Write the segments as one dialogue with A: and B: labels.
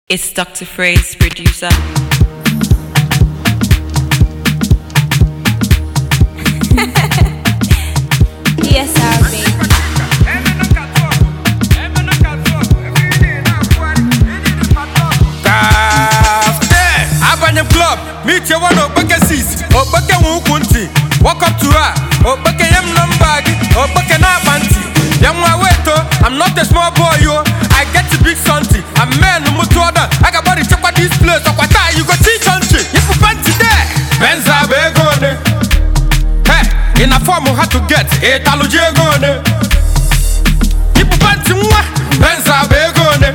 A: It's Dr. Freeze, producer.
B: DSR, baby.
C: Abanyam club, meet you one Obeke sis, Obeke Wukunti. Walk up to her, Obeke yam numbagi, Obeke na banti. Yamwa weto, I'm not a small boy, yo. I get to big something. I'm man no mutuada. I got body check this place. Okwata, you go teach country. You put banti there. Benza begone. Hey, in a form how to get it. Aluje gone. You put banti mwa. Benza begone.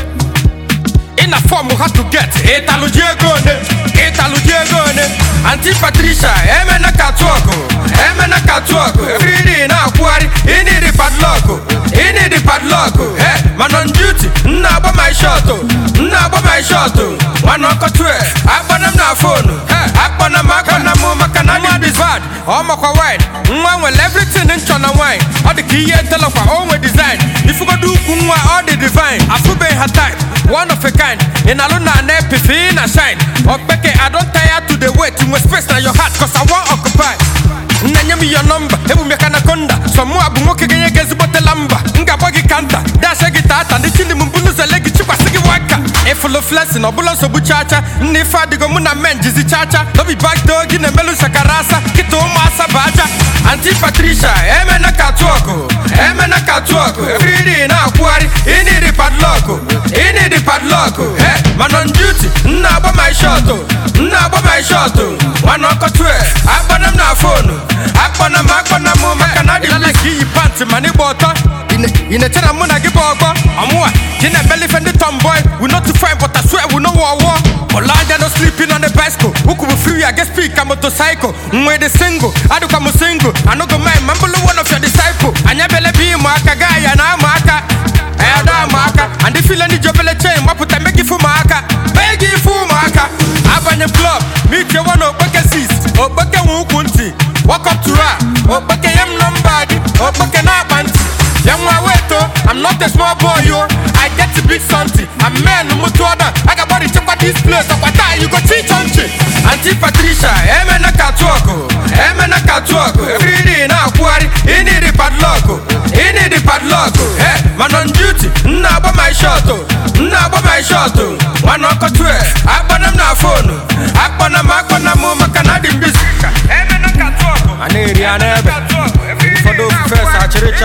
C: In a form how to get it. Aluje gone. It aluje gone. Auntie Patricia, emena katuoko. Emena katuoko. Every day na akwari. Ini di padlock. Ini di padlock. Hey, man on duty. Naba my shot. Naba my shot. Man on kotwe. Akbanam na phone. Hey, akbanam mo makanani this bad. All my wine. Mwan well everything in China wine. All the key tell of our own design. If you go do kumwa all the divine. Afube her type. One of a kind. In aluna and epifin and shine. Obeke, I don't tire to the wait. You must space now your heart cause I want occupy. Nanyami your number, ebu mekanakonda. Some more abumoke genye gezi bote lamba. Nga bogi kanta, dash a gitata. Nichini mbunu za legi chupa sigi waka. E full of lesson, obula sobu chacha. Nifa digo muna men jizi chacha. Lobi back dog in the melu shakarasa. Kito masa baja. Auntie Patricia, emena katuoko. Emena katuoko. Every day na akwari, ini di padlock. Ini di padlock. Hey, man on duty, naba my shot. Naba my shot. Man on kotwe, akbanam na phone. Akbanam mo makanadi. Like he pants money bota. In a channel muna give over. Amwa, in a belly fend the tomboy. We not to fight, but I swear we know war. Olanda no sleeping on the bicycle. Who could be free? I guess speak a motorcycle. Mwe the single, I do come single. I know go mind, mamble one of your disciple. I never let be marker guy and I'm marker. I am marker. And if you any job in the chain, what put I make it for marker? Beg you for marker. Abanyam club, meet you one Obeke sis, Obeke Wukunti. Walk up to her, Obeke yam numbagi, Obeke na banti. Yamwa weto, I'm not a small boy, yo. I get to big something. I'm man no mutuada. I got body check this place. Okwata, you go teach country. Auntie Patricia, emena katuoko. Emena katuoko. Every day na akwari, ini di padlock. Ini di padlock. Hey, man on duty, naba my shot. Naba my shot. Man on kotwe, akbanam na phone. Akbanam mo makanadi mbisi. Emena katuoko. Aneri anebe. For those first achiricha.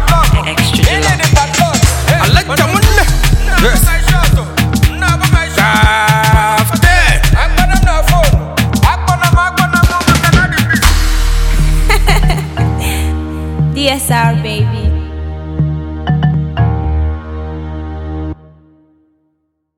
A: Extra gelato.
C: I like the money. Yes.
B: DSR, baby.